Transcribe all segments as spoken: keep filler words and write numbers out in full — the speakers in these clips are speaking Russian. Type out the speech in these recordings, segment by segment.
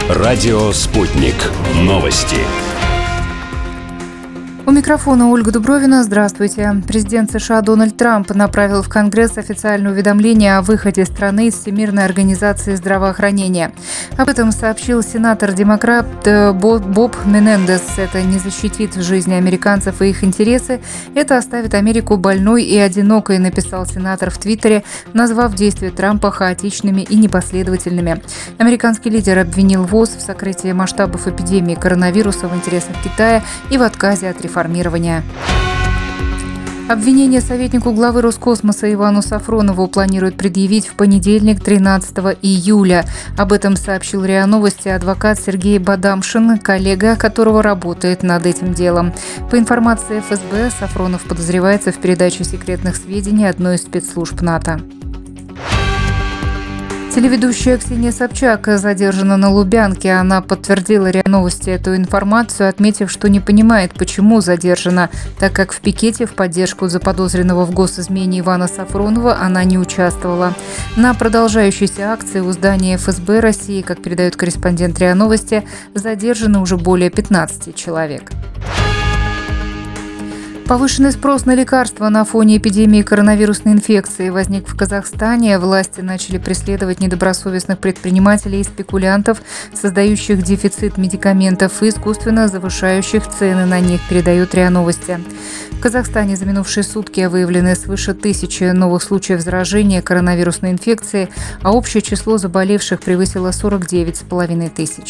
Радио «Спутник». Новости. У микрофона Ольга Дубровина. Здравствуйте. Президент США Дональд Трамп направил в Конгресс официальное уведомление о выходе страны из Всемирной организации здравоохранения. Об этом сообщил сенатор-демократ Боб Менендес. Это не защитит жизни американцев и их интересы. Это оставит Америку больной и одинокой, написал сенатор в Твиттере, назвав действия Трампа хаотичными и непоследовательными. Американский лидер обвинил ВОЗ в сокрытии масштабов эпидемии коронавируса в интересах Китая и в отказе от реформирования. Обвинение советнику главы Роскосмоса Ивану Сафронову планируют предъявить в понедельник, тринадцатого июля. Об этом сообщил РИА Новости адвокат Сергей Бадамшин, коллега которого работает над этим делом. По информации эф эс бэ, Сафронов подозревается в передаче секретных сведений одной из спецслужб НАТО. Телеведущая Ксения Собчак задержана на Лубянке. Она подтвердила РИА Новости эту информацию, отметив, что не понимает, почему задержана, так как в пикете в поддержку заподозренного в госизмене Ивана Сафронова она не участвовала. На продолжающейся акции у здания эф эс бэ России, как передает корреспондент РИА Новости, задержаны уже более пятнадцати человек. Повышенный спрос на лекарства на фоне эпидемии коронавирусной инфекции возник в Казахстане. Власти начали преследовать недобросовестных предпринимателей и спекулянтов, создающих дефицит медикаментов и искусственно завышающих цены на них, передают РИА Новости. В Казахстане за минувшие сутки выявлены свыше тысячи новых случаев заражения коронавирусной инфекцией, а общее число заболевших превысило сорок девять с половиной тысяч.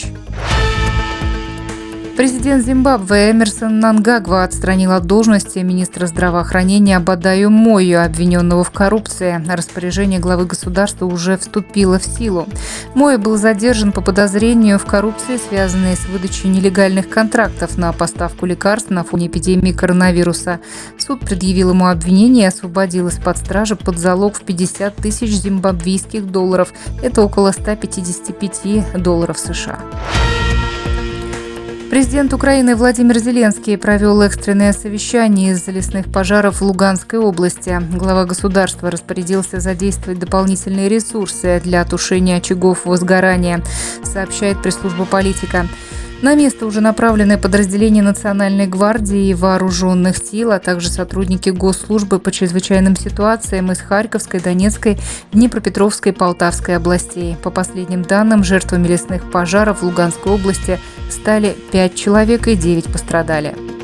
Президент Зимбабве Эмерсон Мнангагва отстранил от должности министра здравоохранения Бадаю Мою, обвиненного в коррупции. Распоряжение главы государства уже вступило в силу. Мой был задержан по подозрению в коррупции, связанной с выдачей нелегальных контрактов на поставку лекарств на фоне эпидемии коронавируса. Суд предъявил ему обвинение и освободил из-под стражи под залог в пятьдесят тысяч зимбабвийских долларов. Это около ста пятидесяти пяти долларов США. Президент Украины Владимир Зеленский провел экстренное совещание из-за лесных пожаров в Луганской области. Глава государства распорядился задействовать дополнительные ресурсы для тушения очагов возгорания, сообщает пресс-служба «Политика». На место уже направлены подразделения Национальной гвардии и вооруженных сил, а также сотрудники госслужбы по чрезвычайным ситуациям из Харьковской, Донецкой, Днепропетровской и Полтавской областей. По последним данным, жертвами лесных пожаров в Луганской области стали пять человек и девять пострадали.